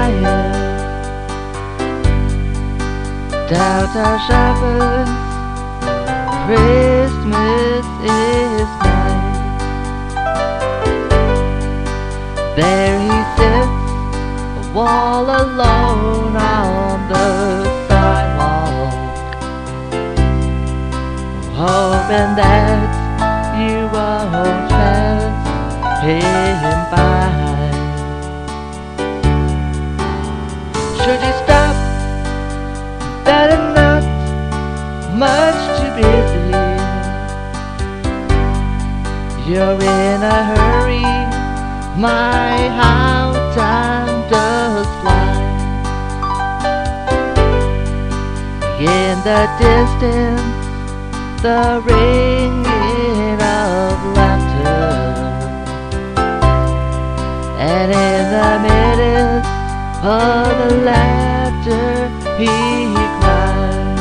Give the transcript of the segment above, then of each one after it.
fire. Downtown shoppers, Christmas is night. There he sits, all alone on the sidewalk, hoping that you won't pass him by. Should you stop? Better not, much too busy. You're in a hurry, my how time does fly. In the distance, the ringing of laughter, and in the midst of the laughter he cries.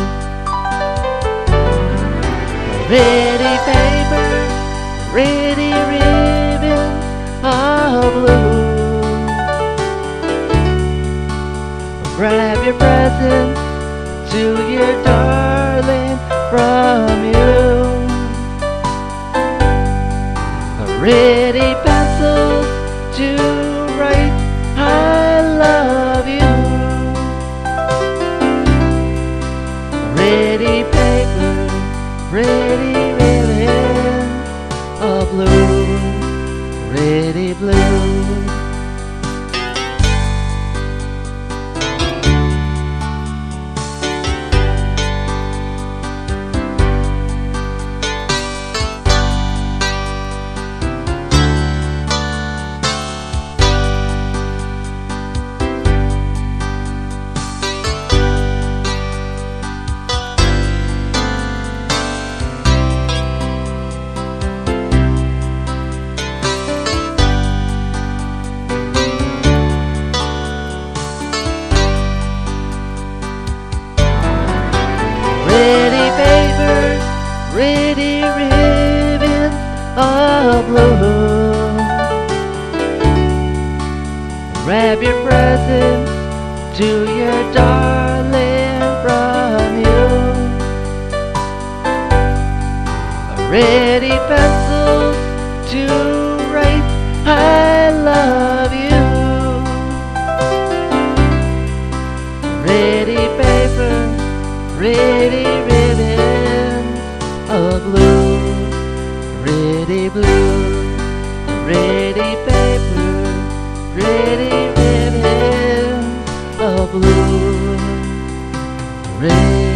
Pretty paper, pretty ribbons of blue. Wrap your presents to your darling from you. Pretty pencils to write I love you. Pretty paper, pretty ribbons of blue, pretty blue. Pretty ribbons of blue. Wrap your presents to your darling from you. Ready pencils to write I love you. Ready paper, ready ribbons of blue, pretty blue, pretty paper, pretty ribbons of blue, pretty